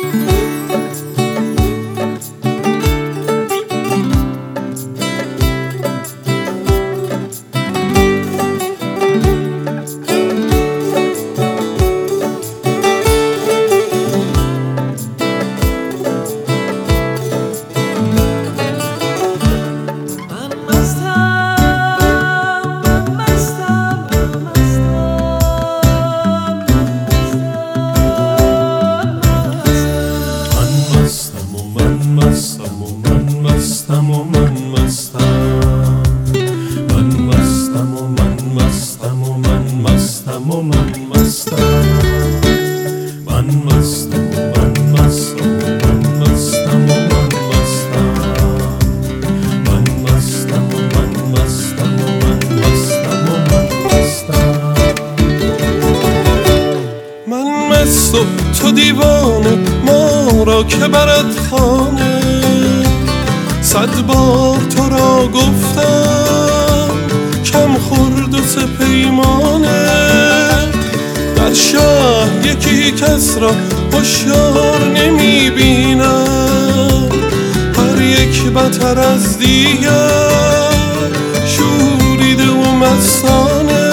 تو دیوانه ما را که برد خانه، 100 بار تو را گفتم کم خورد و سه پیمانه. در شهر یکی کس را هوشیار نمی بینم، هر یک بتر از دیگر شوریده و مستانه.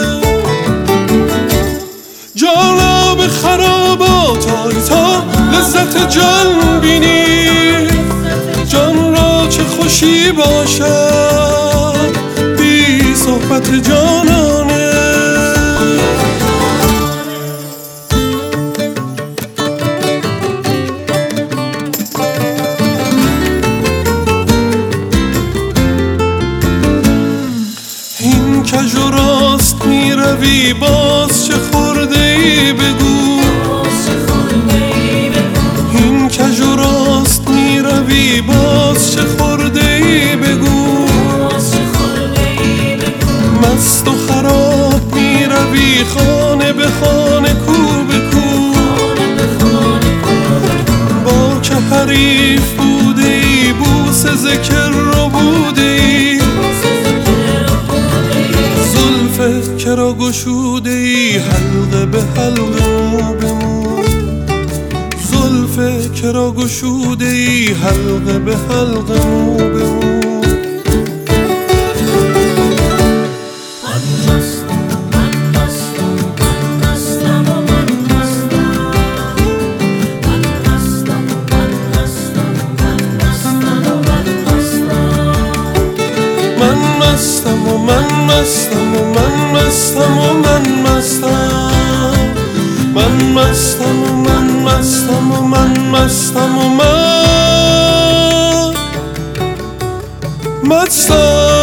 جانا به خرابات آی تا لذت جان بینی، جان را چه خوشی باشد بی صحبت جانانه. این کج و راست می روی باز چه خورده ای بگو، این کج و راست می روی باز چه خورده ای بگو. مست و خراب می روی خانه به خانه کو به کو، با که حریف بوده ای بوس ذکر رو بوده ای، زلفت که را گشوده ای حلقه به حلقه مو به مو، زلفت که را گشوده ای حلقه به حلقه مو به مو. مستم و من مستم و من مستم و من مستم، من مستم و من مستم و من مستم و من مستم.